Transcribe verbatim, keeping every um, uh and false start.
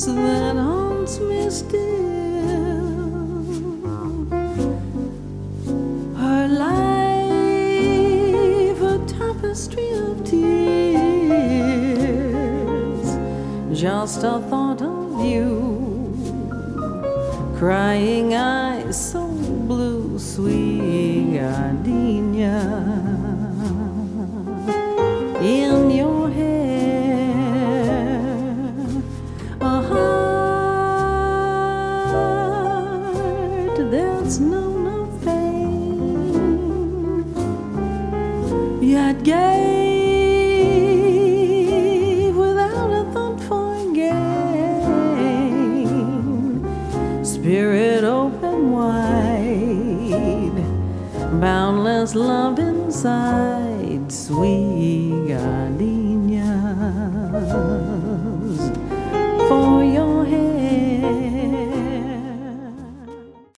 silence that haunts me still. Her life a tapestry of tears, just a thought of you, crying eyes so blue, sweet gardenia in your hair, a heart that's known no pain, yet gave without a thought for gain, spirit open wide, boundless love inside, sweet gardenia.